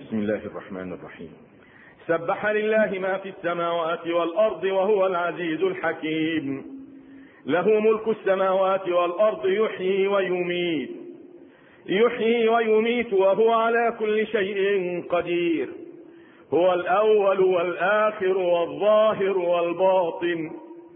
بسم الله الرحمن الرحيم. سبح لله ما في السماوات والأرض وهو العزيز الحكيم. له ملك السماوات والأرض يحيي ويميت وهو على كل شيء قدير. هو الأول والآخر والظاهر والباطن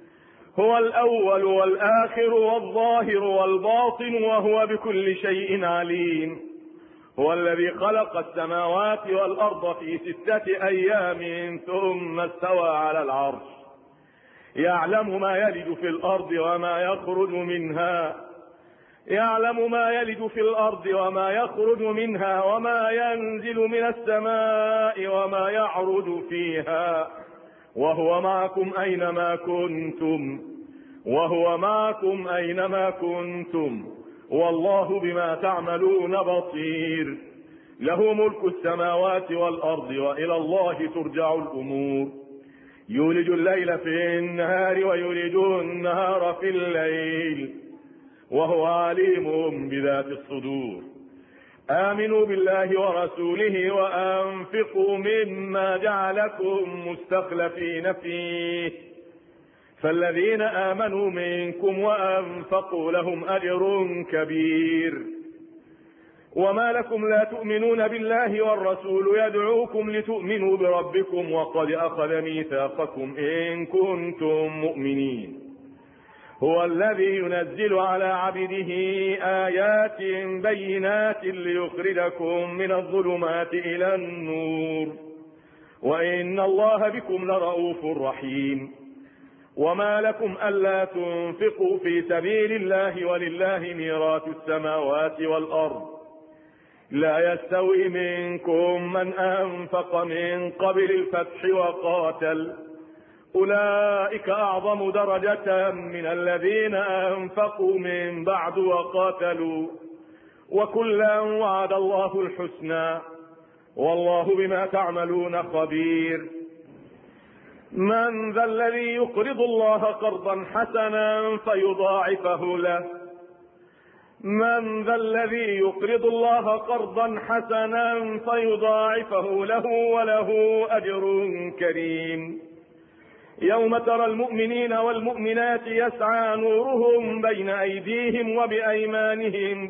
وهو بكل شيء عليم. هو الذي خلق السماوات والأرض في 6 أيام ثم استوى على العرش. يعلم ما يلج في الأرض وما يخرج منها وما ينزل من السماء وما يعرج فيها، وهو معكم أينما كنتم والله بما تعملون بصير. له ملك السماوات والأرض وإلى الله ترجع الأمور. يولج الليل في النهار ويولج النهار في الليل وهو عليم بذات الصدور. آمنوا بالله ورسوله وأنفقوا مما جعلكم مستخلفين فيه، فالذين آمنوا منكم وأنفقوا لهم أجر كبير. وما لكم لا تؤمنون بالله والرسول يدعوكم لتؤمنوا بربكم وقد أخذ ميثاقكم إن كنتم مؤمنين. هو الذي ينزل على عبده آيات بينات ليخرجكم من الظلمات إلى النور، وإن الله بكم لرؤوف رحيم. وما لكم ألا تنفقوا في سبيل الله ولله ميراث السماوات والأرض. لا يستوي منكم من أنفق من قبل الفتح وقاتل، أولئك أعظم درجة من الذين أنفقوا من بعد وقاتلوا، وكلا وعد الله الحسنى والله بما تعملون خبير. من ذا الذي يقرض الله قرضا حسنا فيضاعفه له وله أجر كريم. يوم ترى المؤمنين والمؤمنات يسعى نورهم بين أيديهم وبأيمانهم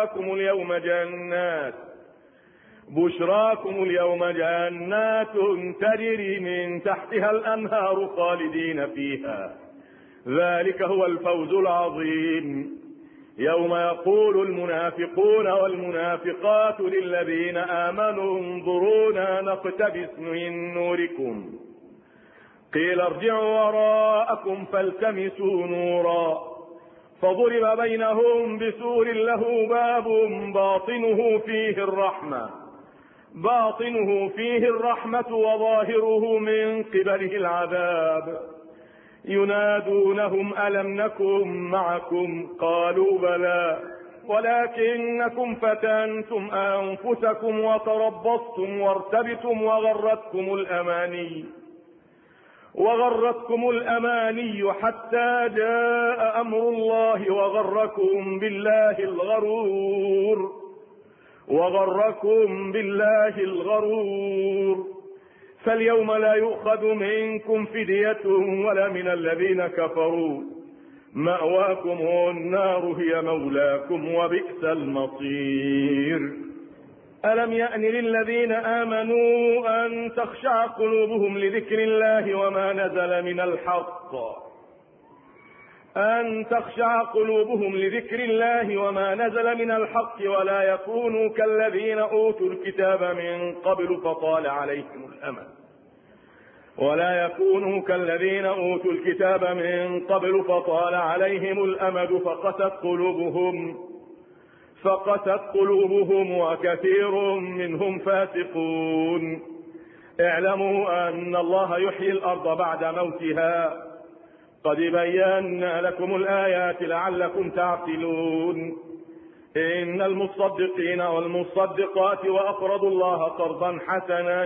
بشراكم اليوم جنات تجري من تحتها الأنهار خالدين فيها، ذلك هو الفوز العظيم. يوم يقول المنافقون والمنافقات للذين آمنوا انظرونا نقتبس من نوركم قيل ارجعوا وراءكم فالتمسوا نورا فضرب بينهم بسور له باب باطنه فيه الرحمة وظاهره من قبله العذاب. ينادونهم ألم نكن معكم قالوا بلى ولكنكم فتنتم أنفسكم وتربصتم وارتبتم وغرتكم الأماني حتى جاء أمر الله وغركم بالله الغرور. فاليوم لا يؤخذ منكم فدية ولا من الذين كفروا، مأواكم النار هي مولاكم وبئس المصير. ألم يأن للذين آمنوا أن تخشع قلوبهم لذكر الله وما نزل من الحق ولا يكونوا كالذين أوتوا الكتاب من قبل فطال عليهم الأمد فقست قلوبهم وكثير منهم فاسقون. اعلموا أن الله يحيي الأرض بعد موتها قد بينا لكم الآيات لعلكم تعقلون. إن المصدقين والمصدقات وأقرضوا الله قرضا حسنا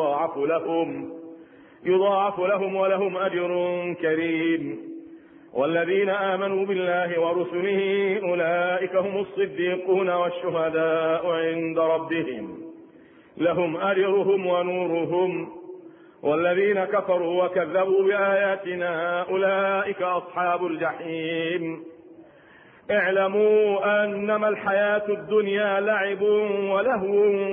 يضاعف لهم ولهم أجر كريم. والذين آمنوا بالله ورسله أولئك هم الصديقون والشهداء عند ربهم لهم أجرهم ونورهم، والذين كفروا وكذبوا بآياتنا أولئك أصحاب الجحيم. اعلموا أنما الحياة الدنيا لعب ولهو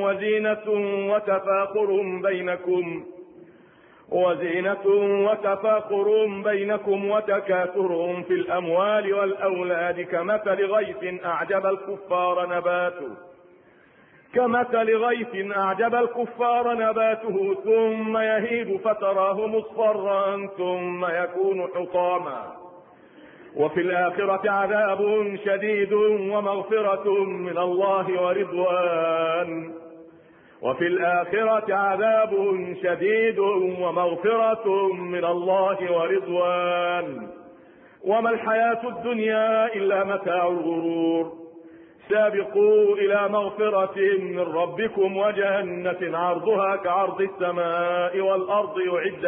وتفاخر بينكم وتكاثر في الأموال والأولاد كمثل غيث أعجب الكفار نباته ثم يهيج فتراه مصفرا ثم يكون حطاما، وفي الآخرة عذاب شديد ومغفرة من الله ورضوان، وما الحياة الدنيا إلا متاع الغرور. سابقوا إلى مغفرة من ربكم وجنة عرضها كعرض السماء والأرض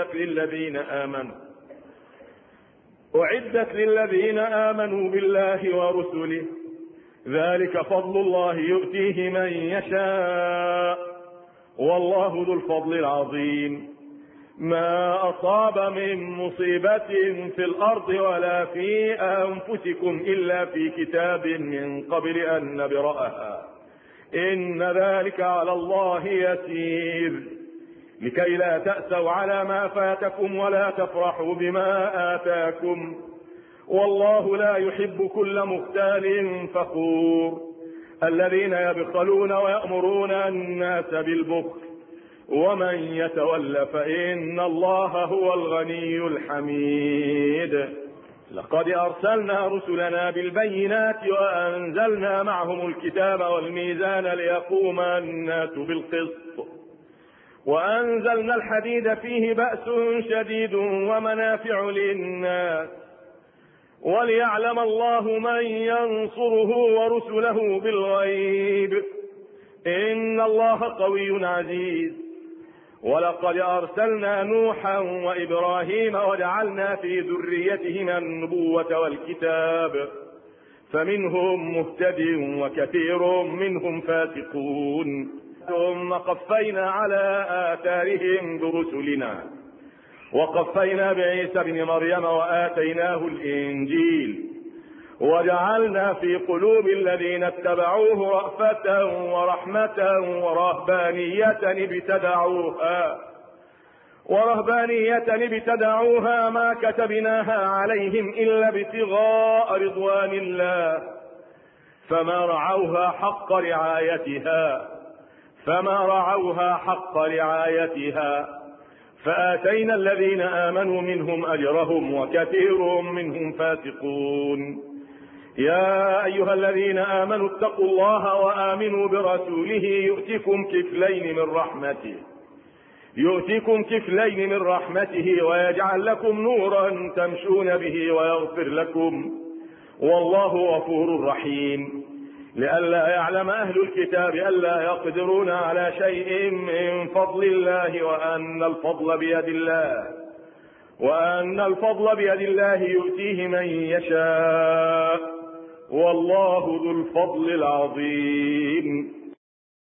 أعدت للذين آمنوا بالله ورسله، ذلك فضل الله يؤتيه من يشاء، والله ذو الفضل العظيم. ما أصاب من مصيبة في الأرض ولا في أنفسكم إلا في كتاب من قبل أن نبرأها، إن ذلك على الله يسير، لكي لا تأسوا على ما فاتكم ولا تفرحوا بما آتاكم، والله لا يحب كل مختال فخور. الذين يبخلون ويأمرون الناس بالبخل، ومن يتول فإن الله هو الغني الحميد. لقد أرسلنا رسلنا بالبينات وأنزلنا معهم الكتاب والميزان ليقوم الناس بالقسط، وأنزلنا الحديد فيه بأس شديد ومنافع للناس، وليعلم الله من ينصره ورسله بالغيب، إن الله قوي عزيز. ولقد أرسلنا نوحا وإبراهيم وجعلنا في ذريتهما النبوة والكتاب، فمنهم مهتد وكثير منهم فاسقون. ثم قفينا على آثارهم برسلنا، وقفينا بعيسى ابن مريم وآتيناه الإنجيل، وجعلنا في قلوب الذين اتبعوه رأفة ورحمة ورهبانية ابتدعوها ما كتبناها عليهم إلا ابتغاء رضوان الله، فما رعوها حق رعايتها، فآتينا الذين آمنوا منهم أجرهم وكثير منهم فاسقون. يا أيها الذين آمنوا اتقوا الله وآمنوا برسوله يؤتكم كفلين من رحمته ويجعل لكم نورا تمشون به ويغفر لكم، والله غفور رحيم. لئلا يعلم أهل الكتاب ألا يقدرون على شيء من فضل الله وأن الفضل بيد الله يؤتيه من يشاء، والله ذو الفضل العظيم.